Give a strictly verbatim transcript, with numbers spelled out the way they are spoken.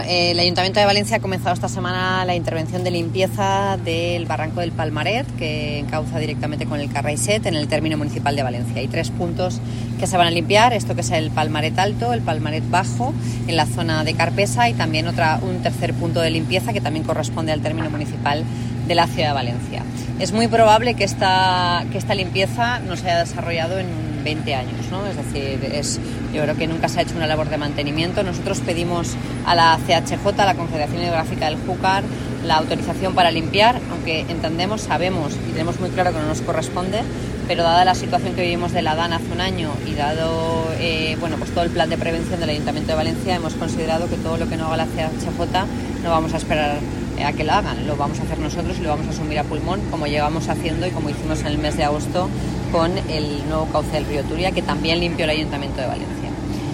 El Ayuntamiento de Valencia ha comenzado esta semana la intervención de limpieza del barranco del Palmaret, que encauza directamente con el Carraiset en el término municipal de Valencia. Hay tres puntos que se van a limpiar, esto que es el Palmaret Alto, el Palmaret Bajo, en la zona de Carpesa, y también otra, un tercer punto de limpieza que también corresponde al término municipal de la ciudad de Valencia. Es muy probable que esta, que esta limpieza no se haya desarrollado en veinte años, ¿no? Es decir, es, yo creo que nunca se ha hecho una labor de mantenimiento. Nosotros pedimos a la C H J, a la Confederación Hidrográfica del Júcar, la autorización para limpiar, aunque entendemos, sabemos y tenemos muy claro que no nos corresponde, pero dada la situación que vivimos de la DAN hace un año y dado eh, bueno, pues todo el plan de prevención del Ayuntamiento de Valencia, hemos considerado que todo lo que no haga la C H J no vamos a esperar a que lo hagan, lo vamos a hacer nosotros y lo vamos a asumir a pulmón, como llevamos haciendo y como hicimos en el mes de agosto con el nuevo cauce del río Turia, que también limpió el Ayuntamiento de Valencia.